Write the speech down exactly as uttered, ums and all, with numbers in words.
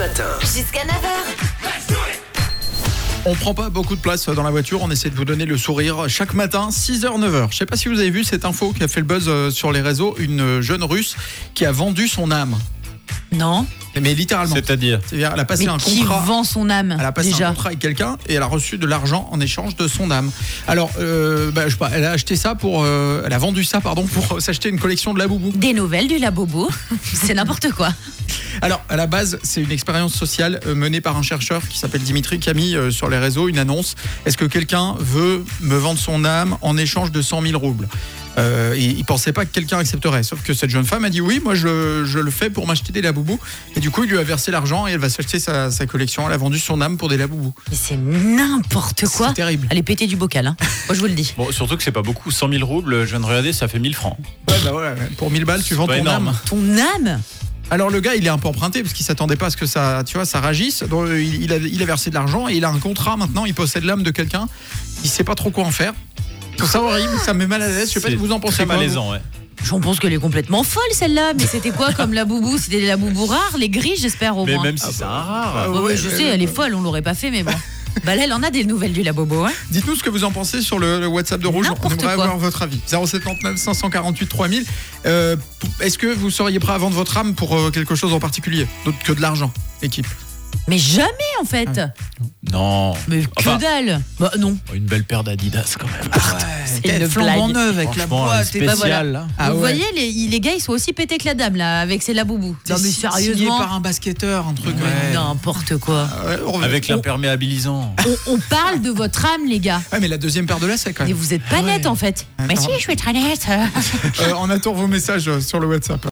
matin. Jusqu'à neuf heures. On prend pas beaucoup de place dans la voiture, on essaie de vous donner le sourire chaque matin, six heures neuf heures. Je sais pas si vous avez vu cette info qui a fait le buzz sur les réseaux, une jeune Russe qui a vendu son âme. Non. Mais littéralement. C'est-à-dire C'est-à-dire, elle a passé Mais un qui contrat. vend son âme Elle a passé déjà un contrat avec quelqu'un et elle a reçu de l'argent en échange de son âme. Alors, euh, bah, je sais pas, elle a acheté ça pour, euh, elle a vendu ça pardon pour s'acheter une collection de Labubu. Des nouvelles du Labobo, c'est n'importe quoi. Alors, à la base, c'est une expérience sociale euh, menée par un chercheur qui s'appelle Dimitri, qui a mis euh, sur les réseaux une annonce. Est-ce que quelqu'un veut me vendre son âme en échange de cent mille roubles? euh, et il pensait pas que quelqu'un accepterait. Sauf que cette jeune femme a dit oui, moi je, je le fais pour m'acheter des Labubu. Et du coup, il lui a versé l'argent et elle va s'acheter sa, sa collection. Elle a vendu son âme pour des Labubu. Mais c'est n'importe quoi. C'est terrible. Allez péter du bocal, hein. Moi je vous le dis. Bon, surtout que c'est pas beaucoup. cent mille roubles, je viens de regarder, ça fait mille francs. Ouais, bah ouais, pour mille balles, tu vends pas ton énorme. âme. Ton âme. Alors le gars, il est un peu emprunté parce qu'il s'attendait pas à ce que ça, tu vois, ça réagisse. Donc, il, il a, il a versé de l'argent et il a un contrat maintenant. Il possède l'âme de quelqu'un. Il sait pas trop quoi en faire. Je trouve ça horrible, ça me met mal à l'aise. Je sais pas C'est ce que vous en pensez. très quoi, vous malaisant, ouais. J'en pense qu'elle est complètement folle celle-là. Mais c'était quoi comme Laboubou? C'était des Laboubou rares, les gris j'espère au Mais moins. même si c'est un rare. Ah Ouais, ouais, ouais, je mais- sais, elle est folle, on l'aurait pas fait mais bon. Bah là elle en a des nouvelles du Labobo, hein. Dites-nous ce que vous en pensez sur le, le WhatsApp de Rouge. On N'importe aimerait quoi. avoir votre avis. zéro sept neuf cinq cent quarante-huit trois mille. Euh, Est-ce que vous seriez prêt à vendre votre âme pour euh, quelque chose en particulier, d'autre que de l'argent, équipe? Mais jamais en fait. Non. Mais que Enfin, dalle. Bah non. une belle paire d'Adidas quand même. C'est une flambant blague. neuve avec la Franchement, boîte. un et- bah, spécial, voilà. là. Ah Vous ouais. voyez, les, les gars ils sont aussi pétés que la dame là, avec ses Laboubou. Non mais Signé sérieusement. par un basketteur, un truc. Mais ouais. n'importe quoi. Ah ouais, on- Avec on- l'imperméabilisant. On, on parle de votre âme les gars. Ouais, mais la deuxième paire de lacets quand Mais même. vous êtes pas Ah ouais. net en fait. Ah, Mais non. si, je suis très nette. Euh, on attend vos messages euh, sur le WhatsApp.